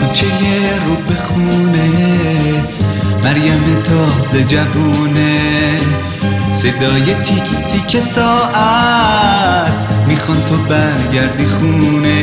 کوچه رو به خونه، مریم تازه جوونه، صدای تیک تیک ساعت میخوان تو برگردی خونه.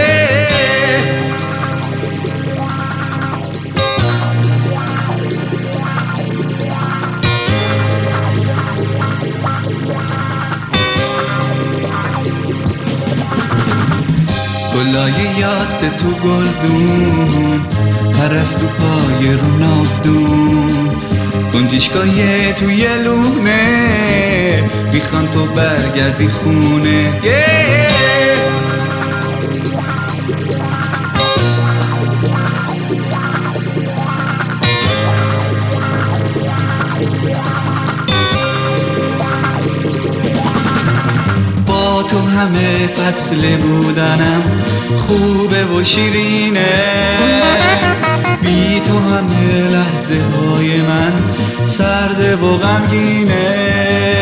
گلای یاس تو گلدون، پرستو پای رو نافدون، گنجشگاه توی لونه، میخوان تو برگردی خونه. با تو همه فصل بودنم خوبه و شیرینه، بی تو همه لحظه های من سرده و غمگینه.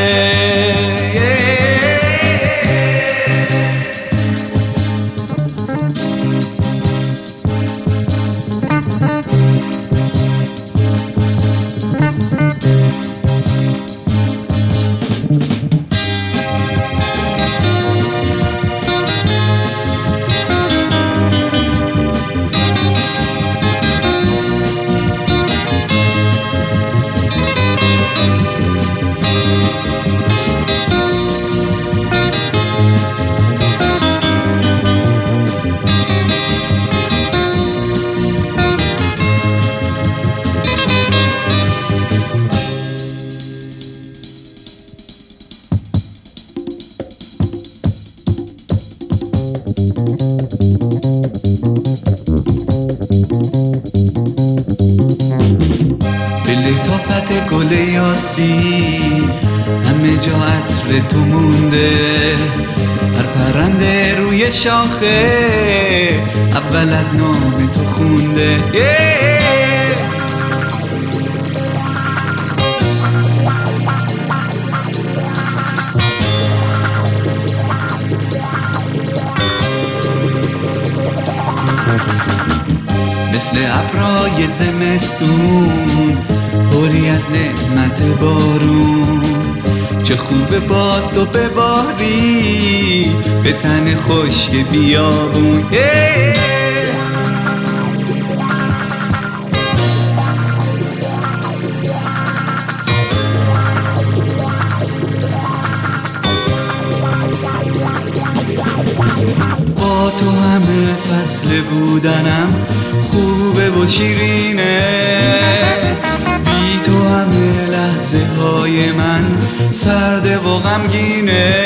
به لطافت گل یاسی همه جا عطر تو مونده، هر پرنده روی شاخه اول از نام تو خونده. مثل ابرای زمستون پری از نعمت بارون، چه خوبه باز تو بباری به تن خشک بیابون. با تو همه فصل بودنم خوبه و شیرینه، بی تو همه لحظه های من سرده و غمگینه.